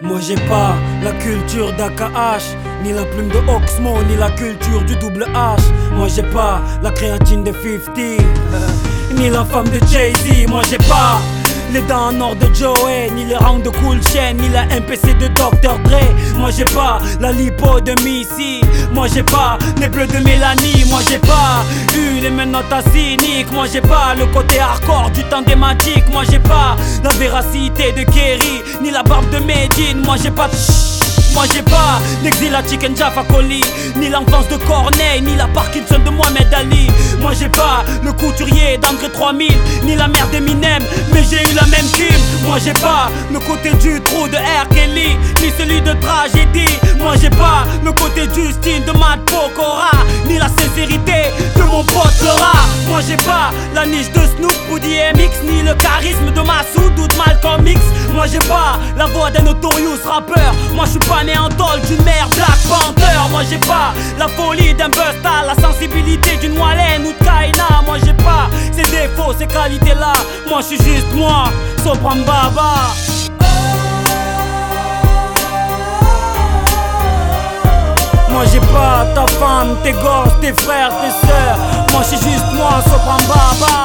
Moi j'ai pas la culture d'AKH, ni la plume de Oxmo, ni la culture du double H. Moi j'ai pas la créatine de 50, ni la femme de Jay-Z. Moi j'ai pas les dents en or de Joey, ni les rangs de Cool Chain, ni la MPC de Dr. Dre. Moi j'ai pas la lipo de Missy. Moi j'ai pas les bleus de Mélanie. Moi j'ai pas eu les menottes à cynique. Moi j'ai pas le côté hardcore du temps thématique. Moi j'ai pas la véracité de Kerry, ni la barbe de Medine. Moi j'ai pas de moi j'ai pas l'exil à Chicken Jaffa Coli, ni l'enfance de Corneille, ni la Parkinson de Mohamed Ali. Moi j'ai pas le couturier d'André 3000, ni la mère d'Eminem, mais j'ai eu la même team. Moi j'ai pas le côté du trou de R. Kelly, ni celui de Tragédie. Moi j'ai pas le côté Justine de Matt Pokora, ni la sincérité de mon pote le rat. Moi j'ai pas la niche de Snoop ou DMX, ni le charisme de Massoud ou de Malcolm X. Moi j'ai pas la voix d'un notorious rappeur. Moi je suis pas né en tôle d'une mère Black Panther. Moi j'ai pas la folie d'un Busta, la sensibilité d'une Wallen ou de Kaina. Moi j'ai pas ces défauts, ces qualités là. Moi je suis juste moi, Sopran Baba. Moi j'ai pas ta femme, tes gosses, tes frères, tes sœurs. Moi je suis juste moi, Sopran Baba.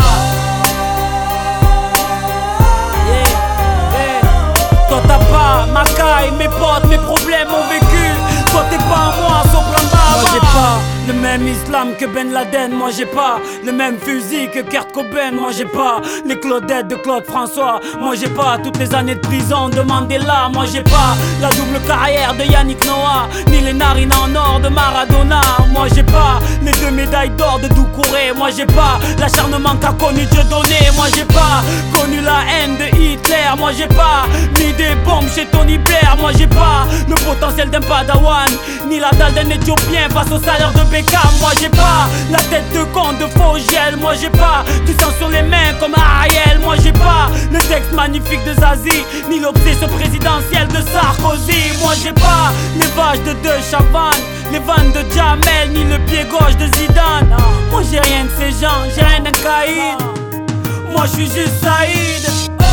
Toi t'as pas ma caille, mes potes, mes problèmes ont vécu. Toi t'es pas moi, Sopran Baba. Moi j'ai pas le même islam que Ben Laden. Moi j'ai pas le même fusil que Kurt Cobain. Moi j'ai pas les Claudettes de Claude François. Moi j'ai pas toutes les années de prison de Mandela. Moi j'ai pas la double carrière de Yannick Noah, ni les narines en or de Maradona. Moi j'ai pas les 2 médailles d'or de Doucouré. Moi j'ai pas l'acharnement qu'a connu Dieudonné. Moi j'ai pas connu la haine de Hitler. Moi j'ai pas mis des bombes chez Tony Blair. Moi j'ai pas le potentiel d'un padawan, ni la dalle d'un éthiopien face au salaire de Beckham. Moi j'ai pas la tête de con de Fogiel. Moi j'ai pas du sang sur les mains comme Ariel. Moi j'ai pas le texte magnifique de Zazie, ni l'obsession présidentielle de Sarkozy. Moi j'ai pas les vaches de Chavannes, les vannes de Jamel, ni le pied gauche de Zidane. Moi j'ai rien de ces gens, j'ai rien d'un caïd. Moi je suis juste Saïd.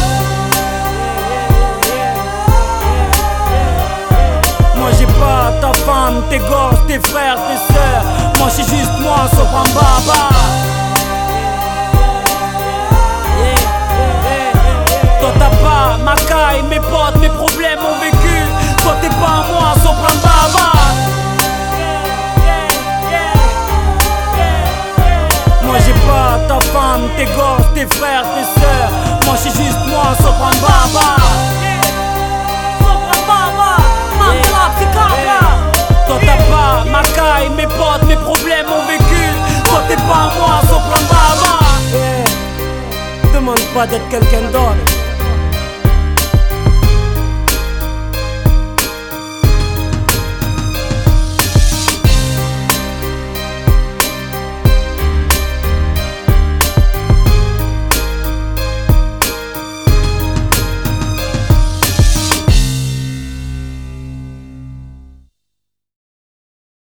Moi j'ai pas ta femme, tes gosses, tes frères, tes sœurs. Moi je suis juste moi, Sopran Baba. Toi t'as pas ma caille, mes potes, mes problèmes ont vécu. Toi t'es pas moi, Sopran Baba. Moi j'ai pas ta femme, tes gosses, tes frères, tes sœurs. Moi je suis juste moi, Sopran Baba. Toi t'as pas ma caille, mes potes, mes problèmes ont vécu. Toi t'es pas moi, Sopran Baba. Demande pas d'être quelqu'un d'autre.